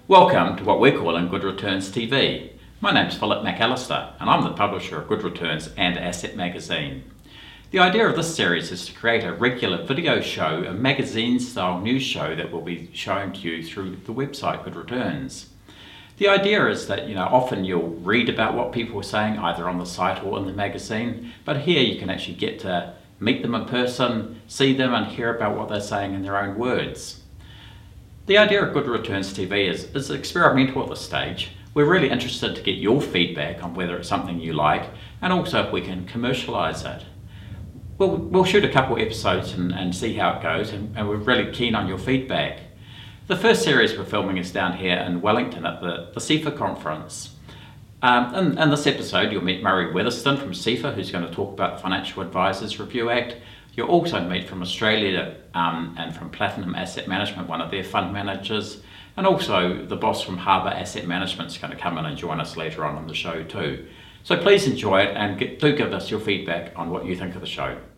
Welcome to what we're calling Good Returns TV. My name's Philip McAllister and I'm the publisher of Good Returns and Asset Magazine. The idea of this series is to create a regular video show, a magazine-style news show that will be shown to you through the website Good Returns. The idea is that often you'll read about what people are saying either on the site or in the magazine, but here you can actually get to meet them in person, see them and hear about what they're saying in their own words. The idea of Good Returns TV is experimental at this stage. We're really interested to get your feedback on whether it's something you like and also if we can commercialise it. We'll shoot a couple episodes and see how it goes, and we're really keen on your feedback. The first series we're filming is down here in Wellington at the CIFA conference. In this episode you'll meet Murray Weatherston from CIFA, who's going to talk about the Financial Advisors Review Act. You'll also meet from Australia and from Platinum Asset Management, one of their fund managers, and also the boss from Harbour Asset Management is going to come in and join us later on in the show too. So please enjoy it and do give us your feedback on what you think of the show.